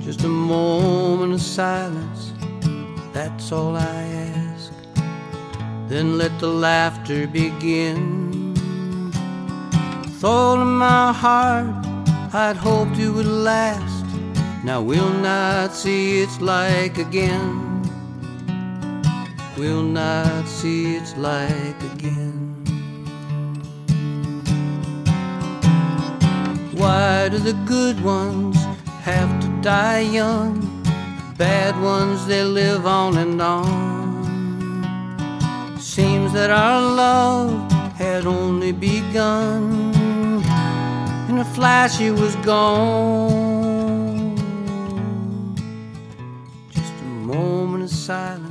Just a moment of silence, that's all I ask. Then let the laughter begin. Thought in my heart I'd hoped it would last. Now we'll not see its like again. We'll not see its like again. Why do the good ones have to die young? Bad ones, they live on and on. Seems that our love had only begun. In a flash it was gone. Just a moment of silence,